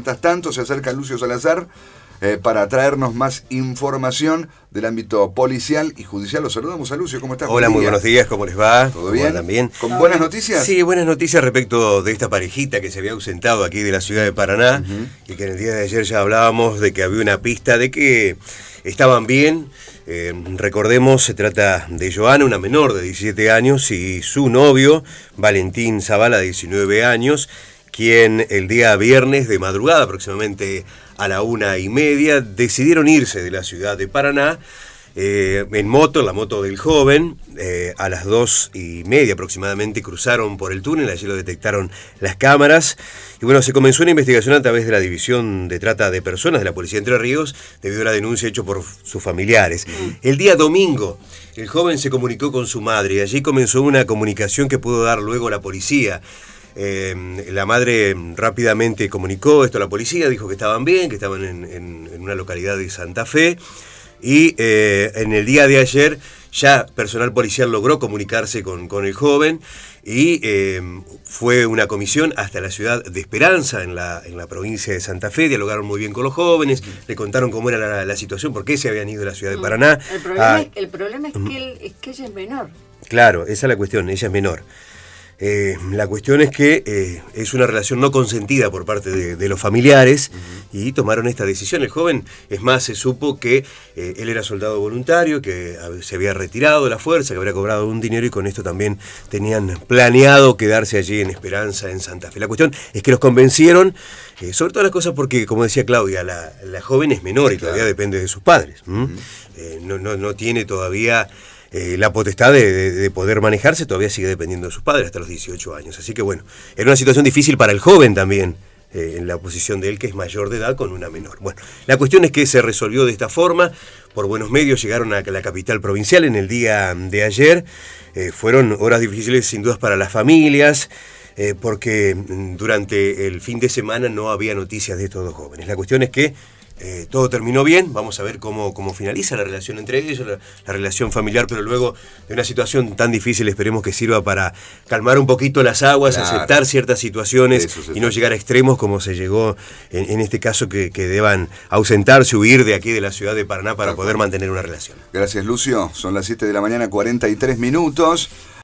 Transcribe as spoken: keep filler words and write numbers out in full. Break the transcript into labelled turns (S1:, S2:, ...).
S1: Mientras tanto, se acerca Lucio Salazar eh, para traernos más información del ámbito policial y judicial. Los saludamos a Lucio. ¿Cómo estás?
S2: Hola, muy buenos días. ¿Cómo les va?
S1: ¿Todo bien?
S2: ¿También?
S1: ¿Con buenas noticias?
S2: Sí, buenas noticias respecto de esta parejita que se había ausentado aquí de la ciudad de Paraná, uh-huh. y que en el día de ayer ya hablábamos de que había una pista de que estaban bien. Eh, recordemos, se trata de Joana, una menor de diecisiete años, y su novio, Valentín Zavala, de diecinueve años, quien el día viernes de madrugada, aproximadamente a la una y media, decidieron irse de la ciudad de Paraná eh, en moto, la moto del joven. Eh, a las dos y media aproximadamente cruzaron por el túnel, allí lo detectaron las cámaras. Y bueno, se comenzó una investigación a través de la División de Trata de Personas de la Policía de Entre Ríos, debido a la denuncia hecha por sus familiares. Mm. El día domingo, el joven se comunicó con su madre y allí comenzó una comunicación que pudo dar luego la policía. Eh, la madre rápidamente comunicó esto a la policía, dijo que estaban bien, que estaban en, en, en una localidad de Santa Fe, y eh, en el día de ayer ya personal policial logró comunicarse con, con el joven, y eh, fue una comisión hasta la ciudad de Esperanza, en la, en la provincia de Santa Fe. Dialogaron muy bien con los jóvenes, le contaron cómo era la, la situación, por qué se habían ido de la ciudad de Paraná.
S3: El problema,
S2: ah,
S3: es, el problema es, que él, es que ella es menor.
S2: Claro, esa es la cuestión, ella es menor. Eh, la cuestión es que eh, es una relación no consentida por parte de, de los familiares, uh-huh. y tomaron esta decisión. El joven, es más, se supo que eh, él era soldado voluntario, que se había retirado de la fuerza, que habría cobrado un dinero, y con esto también tenían planeado quedarse allí en Esperanza, en Santa Fe. La cuestión es que los convencieron, eh, sobre todas las cosas porque, como decía Claudia, la, la joven es menor y todavía depende de sus padres. ¿Mm? Uh-huh. eh, no, no, no tiene todavía Eh, la potestad de, de, de poder manejarse, todavía sigue dependiendo de sus padres hasta los dieciocho años. Así que bueno, era una situación difícil para el joven también, eh, en la posición de él, que es mayor de edad con una menor. Bueno, la cuestión es que se resolvió de esta forma. Por buenos medios llegaron a la capital provincial en el día de ayer. Eh, fueron horas difíciles sin dudas para las familias, eh, porque durante el fin de semana no había noticias de estos dos jóvenes. La cuestión es que Eh, todo terminó bien. Vamos a ver cómo, cómo finaliza la relación entre ellos, la, la relación familiar, pero luego de una situación tan difícil esperemos que sirva para calmar un poquito las aguas, claro. aceptar ciertas situaciones y no llegar a extremos como se llegó en, en este caso, que, que deban ausentarse, huir de aquí de la ciudad de Paraná para poder mantener una relación.
S1: Gracias, Lucio. Son las siete de la mañana, cuarenta y tres minutos.